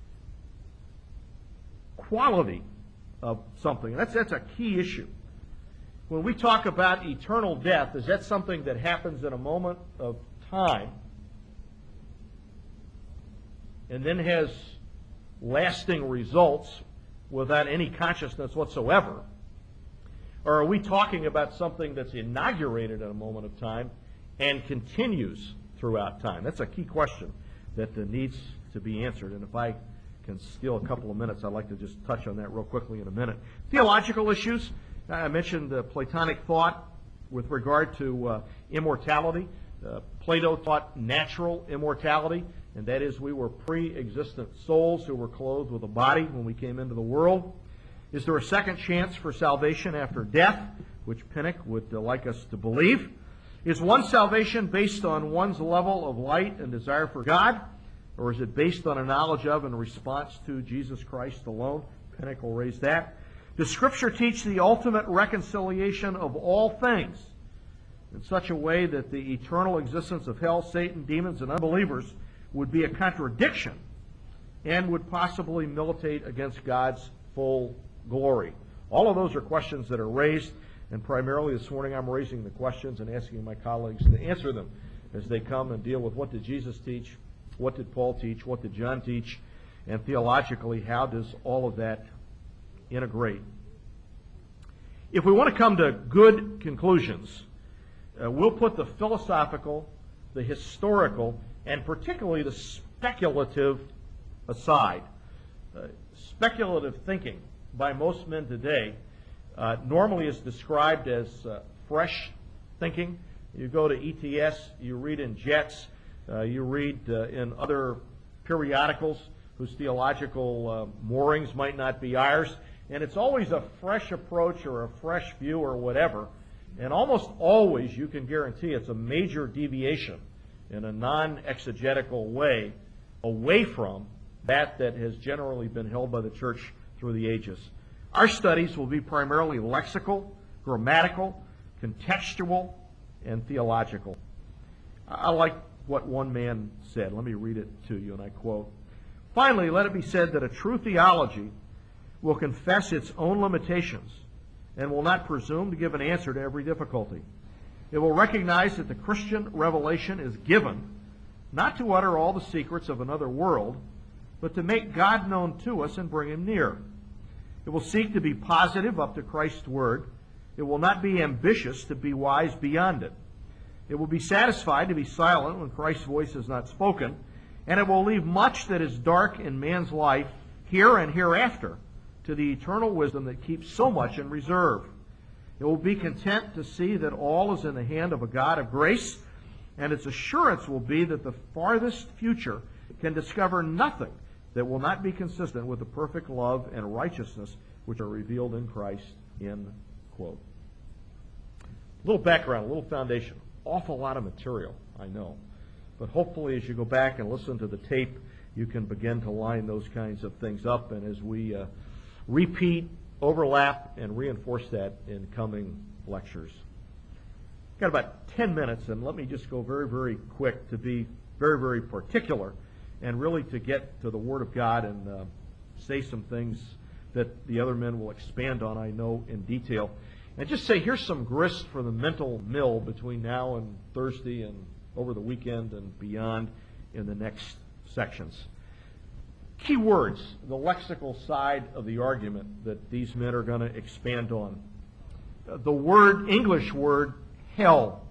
quality of something? That's, that's a key issue. When we talk about eternal death, is that something that happens in a moment of time and then has lasting results without any consciousness whatsoever? Or are we talking about something that's inaugurated at a moment of time and continues throughout time? That's a key question that needs to be answered. And if I can steal a couple of minutes, I'd like to just touch on that real quickly in a minute. Theological issues. I mentioned uh, Platonic thought with regard to uh, immortality. Uh, Plato taught natural immortality, and that is we were pre-existent souls who were clothed with a body when we came into the world. Is there a second chance for salvation after death, which Pinnock would uh, like us to believe? Is one's salvation based on one's level of light and desire for God, or is it based on a knowledge of and response to Jesus Christ alone? Pinnock will raise that. Does Scripture teach the ultimate reconciliation of all things in such a way that the eternal existence of hell, Satan, demons, and unbelievers would be a contradiction and would possibly militate against God's full glory? All of those are questions that are raised, and primarily this morning I'm raising the questions and asking my colleagues to answer them as they come and deal with what did Jesus teach, what did Paul teach, what did John teach, and theologically, how does all of that integrate? If we want to come to good conclusions, uh, we'll put the philosophical, the historical, and particularly the speculative aside. Uh, speculative thinking by most men today uh, normally is described as uh, fresh thinking. You go to E T S, you read in Jets, uh, you read uh, in other periodicals whose theological uh, moorings might not be ours, and it's always a fresh approach or a fresh view or whatever, and almost always you can guarantee it's a major deviation in a non-exegetical way away from that that has generally been held by the church through the ages. Our studies will be primarily lexical, grammatical, contextual, and theological. I like what one man said. Let me read it to you, and I quote, "Finally, let it be said that a true theology will confess its own limitations and will not presume to give an answer to every difficulty. It will recognize that the Christian revelation is given not to utter all the secrets of another world, but to make God known to us and bring Him near. It will seek to be positive up to Christ's Word. It will not be ambitious to be wise beyond it. It will be satisfied to be silent when Christ's voice is not spoken, and it will leave much that is dark in man's life here and hereafter to the eternal wisdom that keeps so much in reserve. It will be content to see that all is in the hand of a God of grace, and its assurance will be that the farthest future can discover nothing that will not be consistent with the perfect love and righteousness which are revealed in Christ." End quote. A little background, a little foundation. Awful lot of material, I know. But hopefully as you go back and listen to the tape, you can begin to line those kinds of things up, and as we uh, repeat, overlap, and reinforce that in coming lectures. Got about ten minutes, and let me just go very, very quick to be very, very particular and really to get to the Word of God and uh, say some things that the other men will expand on, I know, in detail. And just say, here's some grist for the mental mill between now and Thursday and over the weekend and beyond in the next sections. Key words, the lexical side of the argument that these men are going to expand on. The word, English word, hell,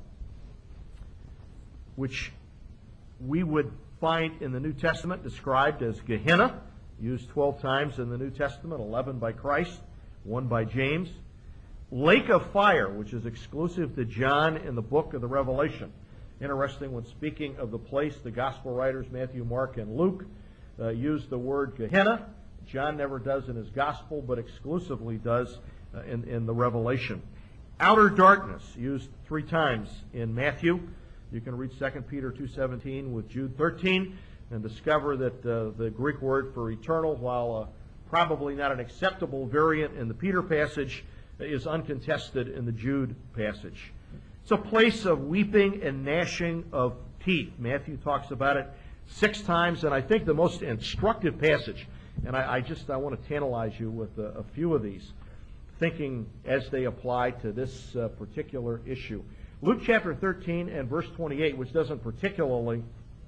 which we would find in the New Testament described as Gehenna, used twelve times in the New Testament, eleven by Christ, one by James. Lake of fire, which is exclusive to John in the book of the Revelation. Interesting, when speaking of the place, the gospel writers Matthew, Mark, and Luke uh, use the word Gehenna. John never does in his gospel, but exclusively does uh, in, in the Revelation. Outer darkness, used three times in Matthew. You can read Second Peter two seventeen with Jude thirteen. and discover that uh, the Greek word for eternal, while uh, probably not an acceptable variant in the Peter passage, is uncontested in the Jude passage. It's a place of weeping and gnashing of teeth. Matthew talks about it six times, and I think the most instructive passage, and I, I just I want to tantalize you with a, a few of these, thinking as they apply to this uh, particular issue. Luke chapter thirteen and verse twenty-eight, which doesn't particularly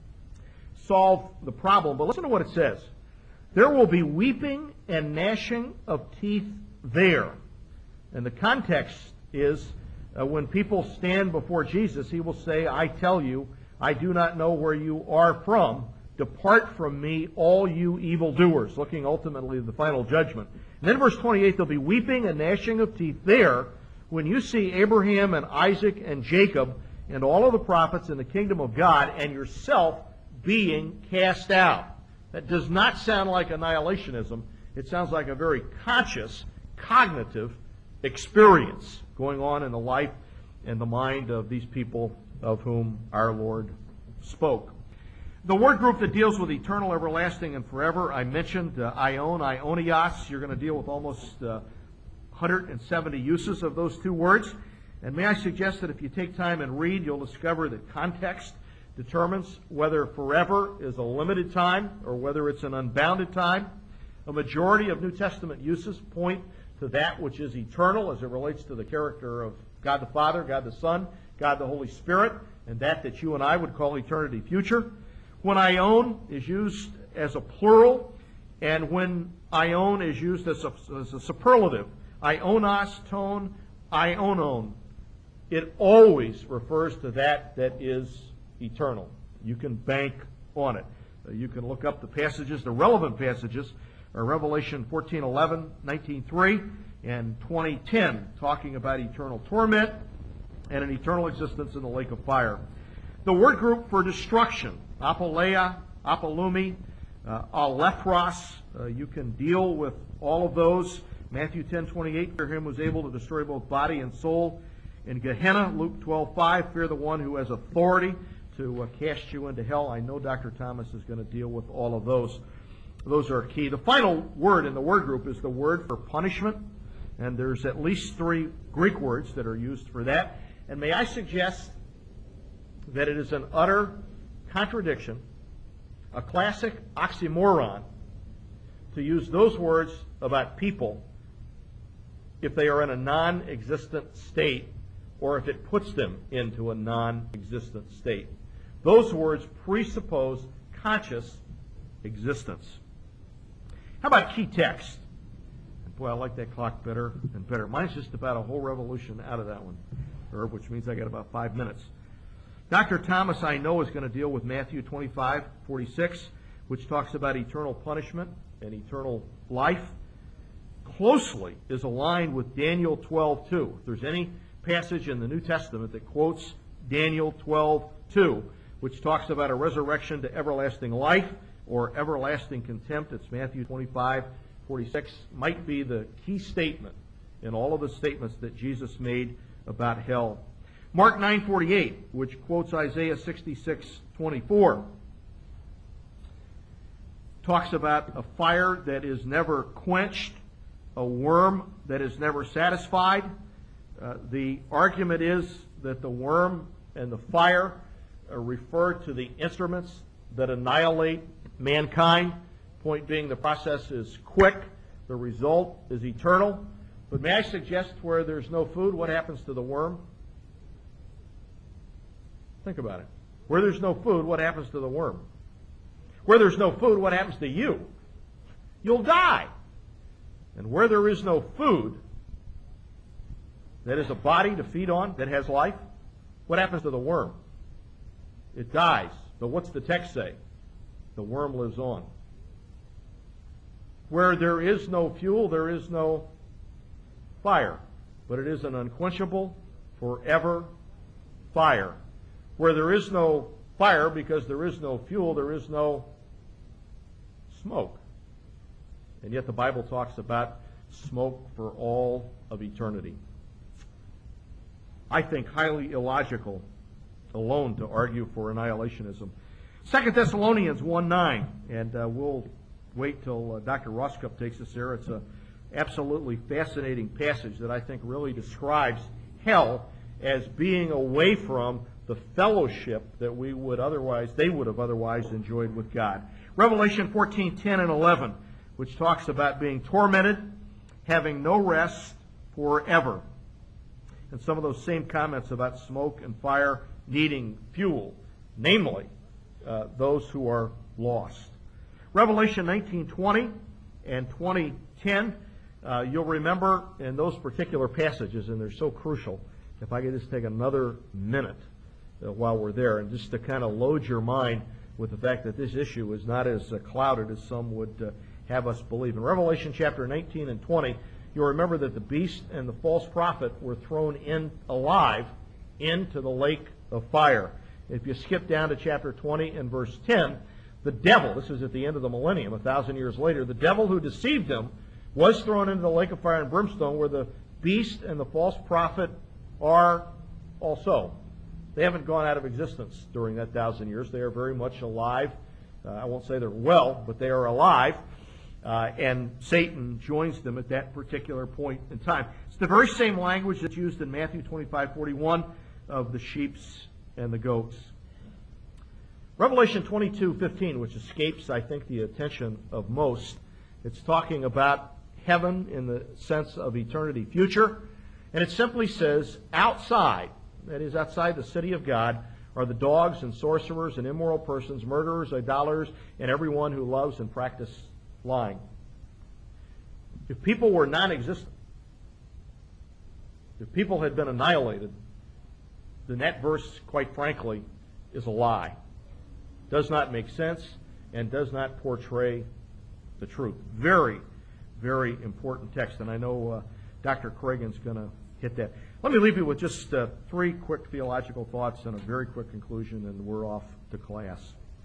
solve the problem, but listen to what it says. There will be weeping and gnashing of teeth there. And the context is uh, when people stand before Jesus, he will say, I tell you, I do not know where you are from. Depart from me, all you evildoers, looking ultimately at the final judgment. And then verse twenty-eight, there'll be weeping and gnashing of teeth there when you see Abraham and Isaac and Jacob and all of the prophets in the kingdom of God and yourself being cast out. That does not sound like annihilationism. It sounds like a very conscious, cognitive experience going on in the life and the mind of these people of whom our Lord spoke. The word group that deals with eternal, everlasting, and forever, I mentioned uh, ion, ionios. You're going to deal with almost uh, one hundred seventy uses of those two words. And may I suggest that if you take time and read, you'll discover that context determines whether forever is a limited time or whether it's an unbounded time. A majority of New Testament uses point to that which is eternal as it relates to the character of God the Father, God the Son, God the Holy Spirit, and that that you and I would call eternity future. When ion is used as a plural, and when ion is used as a, as a superlative, ionos, tone, ionon, it always refers to that that is eternal. You can bank on it. Uh, you can look up the passages, the relevant passages, are Revelation fourteen eleven, nineteen three, and twenty ten, talking about eternal torment and an eternal existence in the lake of fire. The word group for destruction, apoleia, apolumi, uh, alephros, uh, you can deal with all of those. Matthew ten twenty-eight, fear him who is able to destroy both body and soul in Gehenna. Luke twelve five, fear the one who has authority to uh, cast you into hell. I know Doctor Thomas is going to deal with all of those. Those are key. The final word in the word group is the word for punishment, and there's at least three Greek words that are used for that. And may I suggest that it is an utter contradiction, a classic oxymoron, to use those words about people if they are in a non-existent state or if it puts them into a non-existent state. Those words presuppose conscious existence. How about key text? Boy, I like that clock better and better. Mine's just about a whole revolution out of that one, Herb, which means I got about five minutes. Doctor Thomas, I know, is going to deal with Matthew twenty-five forty-six, which talks about eternal punishment and eternal life. Closely is aligned with Daniel twelve two. If there's any passage in the New Testament that quotes Daniel twelve two, which talks about a resurrection to everlasting life or everlasting contempt, it's Matthew twenty-five forty-six. Might be the key statement in all of the statements that Jesus made about hell. Mark nine forty-eight, which quotes Isaiah sixty-six twenty-four, talks about a fire that is never quenched, a worm that is never satisfied. Uh, the argument is that the worm and the fire uh, refer to the instruments that annihilate mankind. Point being, the process is quick, the result is eternal. But may I suggest, where there's no food, what happens to the worm? Think about it. Where there's no food, what happens to the worm? Where there's no food, what happens to you? You'll die. And where there is no food, that is a body to feed on, that has life, what happens to the worm? It dies. But what's the text say? The worm lives on. Where there is no fuel, there is no fire. But it is an unquenchable, forever fire. Where there is no fire, because there is no fuel, there is no smoke. And yet the Bible talks about smoke for all of eternity. I think highly illogical alone to argue for annihilationism. Second Thessalonians one nine, and uh, we'll wait till uh, Doctor Roskup takes us there. It's an absolutely fascinating passage that I think really describes hell as being away from the fellowship that we would otherwise, they would have otherwise enjoyed with God. Revelation fourteen ten and eleven, which talks about being tormented, having no rest forever. And some of those same comments about smoke and fire needing fuel, namely uh, those who are lost. Revelation nineteen twenty and twenty ten, uh, you'll remember in those particular passages, and they're so crucial. If I could just take another minute uh, while we're there, and just to kind of load your mind with the fact that this issue is not as uh, clouded as some would uh, have us believe. In Revelation chapter nineteen and twenty, you'll remember that the beast and the false prophet were thrown in alive into the lake of fire. If you skip down to chapter twenty and verse ten, the devil, this is at the end of the millennium, a thousand years later, the devil who deceived them was thrown into the lake of fire and brimstone, where the beast and the false prophet are also. They haven't gone out of existence during that thousand years. They are very much alive. Uh, I won't say they're well, but they are alive. Uh, and Satan joins them at that particular point in time. It's the very same language that's used in Matthew twenty-five forty-one of the sheeps and the goats. Revelation twenty-two fifteen, which escapes, I think, the attention of most. It's talking about heaven in the sense of eternity future. And it simply says, outside, that is, outside the city of God, are the dogs and sorcerers and immoral persons, murderers, idolaters, and everyone who loves and practices lying. If people were non-existent, if people had been annihilated, then that verse, quite frankly, is a lie. Does not make sense and does not portray the truth. Very, very important text, and I know uh, Doctor Cragen's going to hit that. Let me leave you with just uh, three quick theological thoughts and a very quick conclusion, and we're off to class.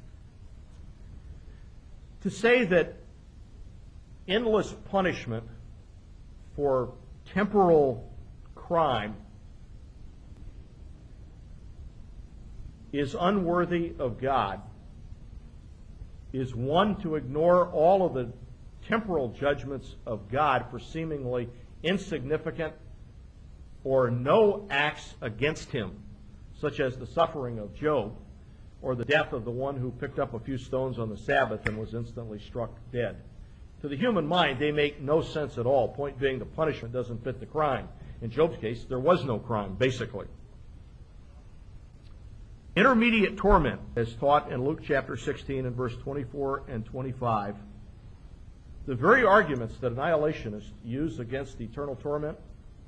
To say that endless punishment for temporal crime is unworthy of God is one to ignore all of the temporal judgments of God for seemingly insignificant or no acts against him, such as the suffering of Job or the death of the one who picked up a few stones on the Sabbath and was instantly struck dead. To the human mind, they make no sense at all, point being the punishment doesn't fit the crime. In Job's case, there was no crime, basically. Intermediate torment, as taught in Luke chapter sixteen and verse twenty-four and twenty-five, the very arguments that annihilationists use against eternal torment,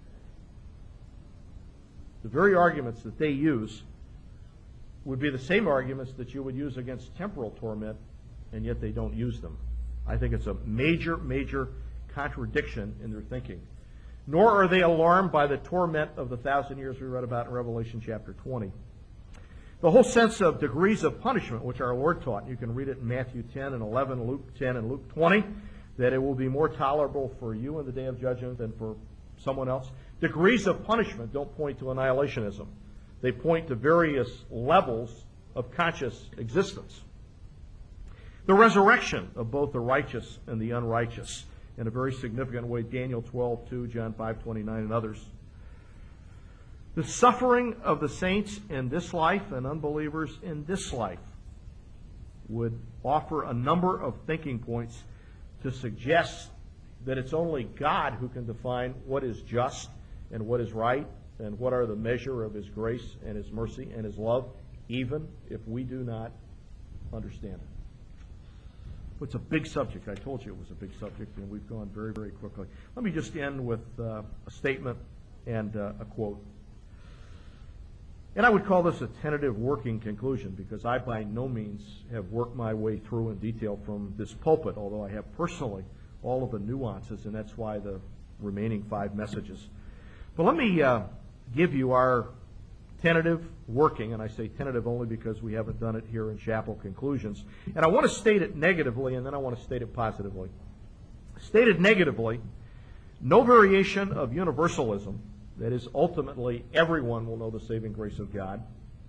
the very arguments that they use would be the same arguments that you would use against temporal torment, and yet they don't use them. I think it's a major, major contradiction in their thinking. Nor are they alarmed by the torment of the thousand years we read about in Revelation chapter twenty. The whole sense of degrees of punishment, which our Lord taught, you can read it in Matthew ten and eleven, Luke ten and Luke twenty, that it will be more tolerable for you in the day of judgment than for someone else. Degrees of punishment don't point to annihilationism. They point to various levels of conscious existence. The resurrection of both the righteous and the unrighteous, in a very significant way, Daniel twelve two, John five twenty-nine, and others. The suffering of the saints in this life and unbelievers in this life would offer a number of thinking points to suggest that it's only God who can define what is just and what is right and what are the measure of His grace and His mercy and His love, even if we do not understand it. It's a big subject. I told you it was a big subject, and we've gone very, very quickly. Let me just end with uh, a statement and uh, a quote. And I would call this a tentative working conclusion, because I by no means have worked my way through in detail from this pulpit, although I have personally all of the nuances, and that's why the remaining five messages. But let me uh, give you our tentative working, and I say tentative only because we haven't done it here in chapel conclusions. And I want to state it negatively, and then I want to state it positively. Stated negatively, no variation of universalism, that is, ultimately everyone will know the saving grace of God.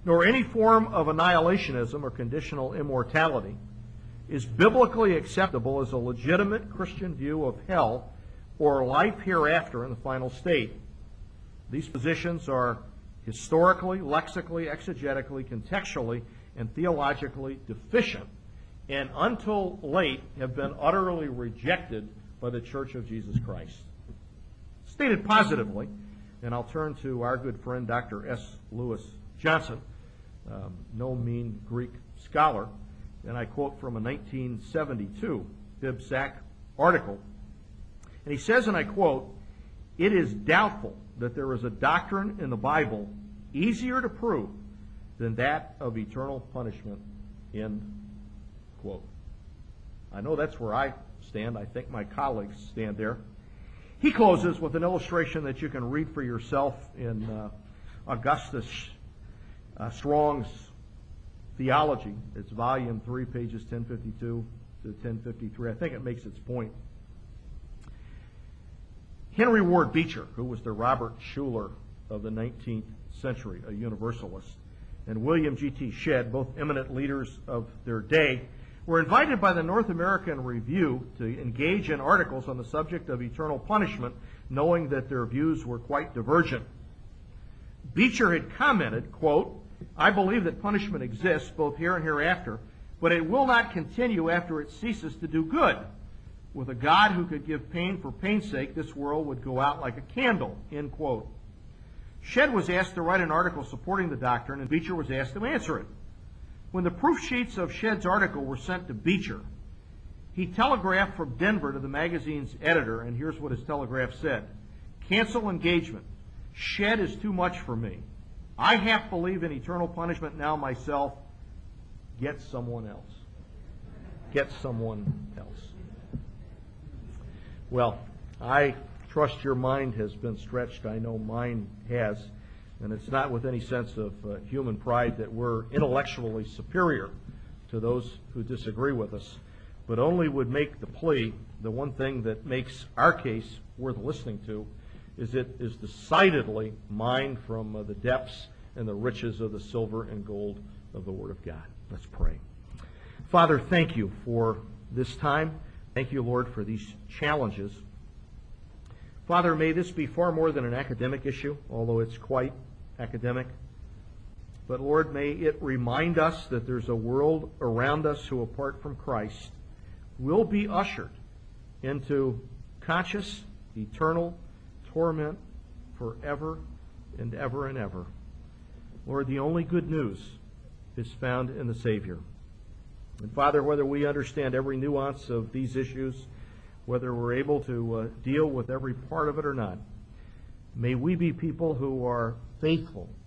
nor any form of annihilationism or conditional immortality is biblically acceptable as a legitimate Christian view of hell or life hereafter in the final state. These positions are historically, lexically, exegetically, contextually, and theologically deficient, and until late have been utterly rejected by the Church of Jesus Christ. Stated positively, and I'll turn to our good friend Doctor S. Lewis Johnson, um, no mean Greek scholar, and I quote from a nineteen seventy-two BibSac article, and he says, and I quote, "It is doubtful that there is a doctrine in the Bible easier to prove than that of eternal punishment," end quote. I know that's where I stand. I think my colleagues stand there. He closes with an illustration that you can read for yourself in uh, Augustus uh, Strong's Theology. It's volume three, pages ten fifty-two to ten fifty-three. I think it makes its point. Henry Ward Beecher, who was the Robert Schuller of the nineteenth century, a Universalist, and William G T Shedd, both eminent leaders of their day, were invited by the North American Review to engage in articles on the subject of eternal punishment, knowing that their views were quite divergent. Beecher had commented, quote, "I believe that punishment exists both here and hereafter, but it will not continue after it ceases to do good. With a God who could give pain for pain's sake, this world would go out like a candle," end quote. Shedd was asked to write an article supporting the doctrine, and Beecher was asked to answer it. When the proof sheets of Shedd's article were sent to Beecher, he telegraphed from Denver to the magazine's editor, and here's what his telegraph said: "Cancel engagement. Shedd is too much for me. I half believe in eternal punishment now myself. Get someone else." Get someone else. Well, I trust your mind has been stretched. I know mine has. And it's not with any sense of uh, human pride that we're intellectually superior to those who disagree with us, but only would make the plea, the one thing that makes our case worth listening to is it is decidedly mined from uh, the depths and the riches of the silver and gold of the Word of God. Let's pray. Father, thank you for this time. Thank you, Lord, for these challenges. Father, may this be far more than an academic issue, although it's quite academic. But Lord, may it remind us that there's a world around us who, apart from Christ, will be ushered into conscious, eternal torment forever and ever and ever. Lord, the only good news is found in the Savior. And Father, whether we understand every nuance of these issues, whether we're able to uh, deal with every part of it or not, may we be people who are faithful